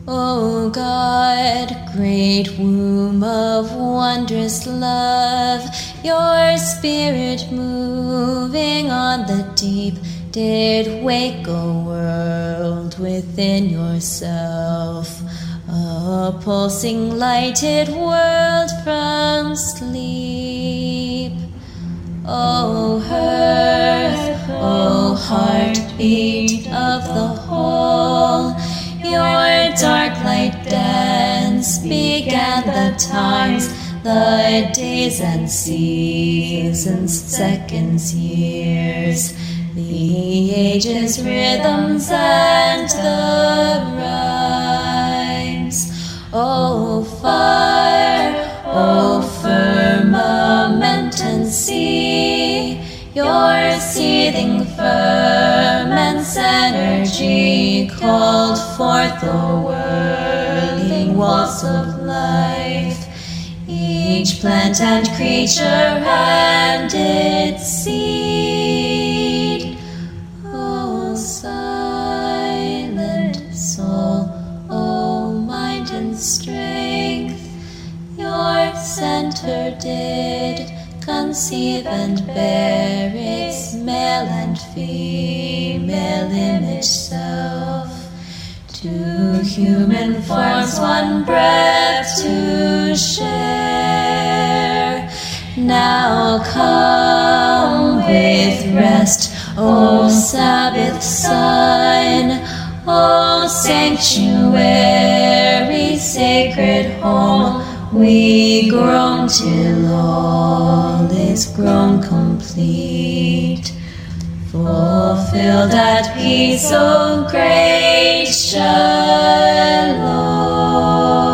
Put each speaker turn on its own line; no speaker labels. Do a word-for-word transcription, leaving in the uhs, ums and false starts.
O God, great womb of wondrous love, your spirit moving on the deep did wake a world within yourself, a pulsing lighted world from sleep. O earth, O heartbeat of the whole, your dark light dance began the times, the days and seasons, seconds, years, the ages, rhythms, and the rhymes. O fire, O firmament and sea, your seething ferment's energy called forth the whirling walls of life. Each plant and creature and its seed. O silent soul, O mind and strength, your center did conceive and bear its male and female image self. Two human forms, one breath to share. Now come with rest, O Sabbath sun, O sanctuary, sacred home. We groan till all is grown complete, fulfilled at peace, O great Shalom.